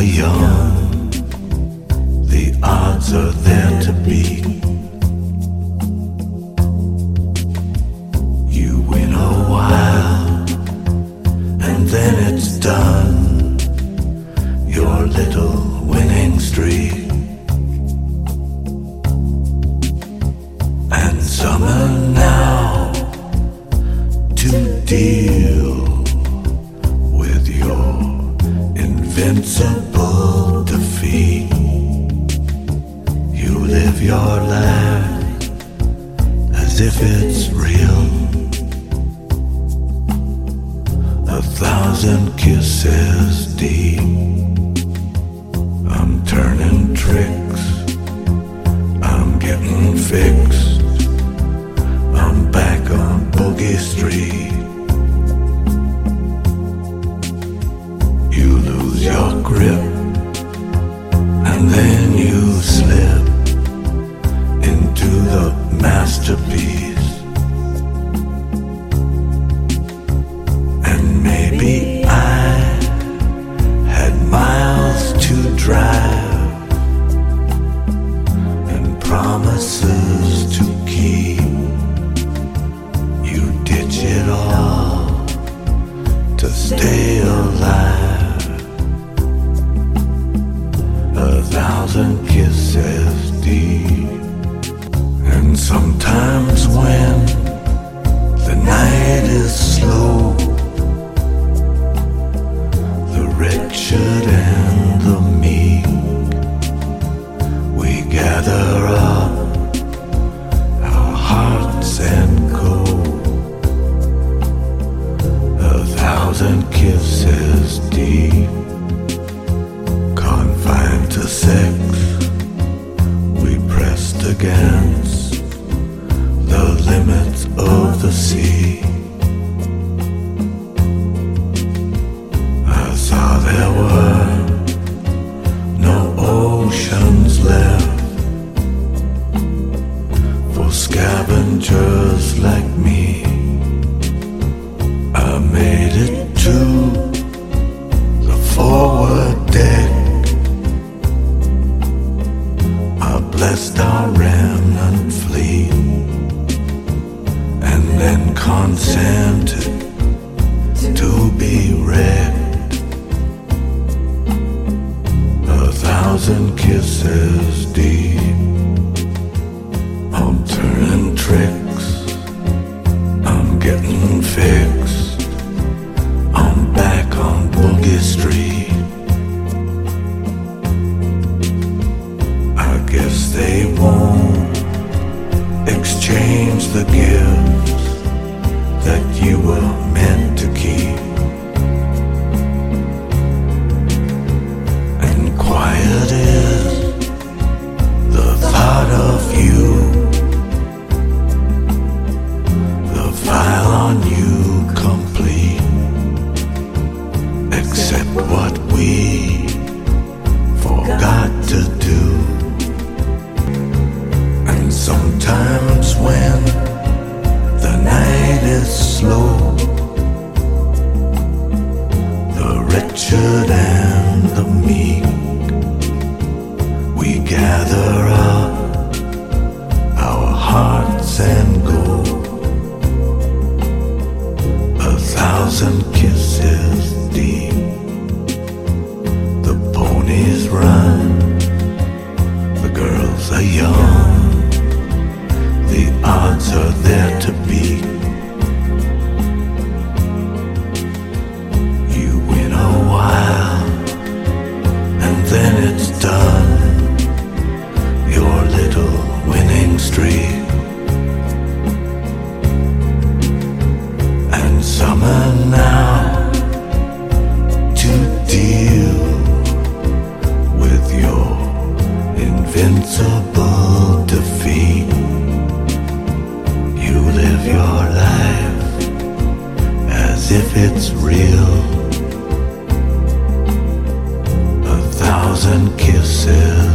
are young, the odds are there to beat. You win a while, and then it's done, your little winning streak. And summer now to deal with your invincible defeat. You live your life as if it's real. 1,000 kisses deep. I'm turning tricks, I'm getting fixed, I'm back on Boogie Street. You lose your grip, and then you slip into the masterpiece. And maybe I had miles to drive and promises to keep. You ditch it all to stay alive. 1,000 kisses deep. And sometimes when the night is slow, the wretched and the meek, we gather up our hearts and go. 1,000 kisses deep. Confined to sex, we pressed against the limits of the sea. I saw there were no oceans left for scavengers like me. I made it to the forward deck. I blessed our remnant fleet, and then consented to be wrecked. 1,000 kisses deep. I'm turning tricks, I'm getting fixed, I'm back on Boogie Street. I guess they won't exchange the gifts that you were meant to keep. And quiet is the thought of you, the file on you complete, except what we forgot to do. And sometimes when the night is slow, the wretched and the meek, we gather up our hearts and go. 1,000 kisses deep. The ponies run, the girls are young, the odds are there to beat. You win a while, and then it's done, your little winning streak. And summer now to deal with your invincible defeat. You live your life as if it's real. 1,000 kisses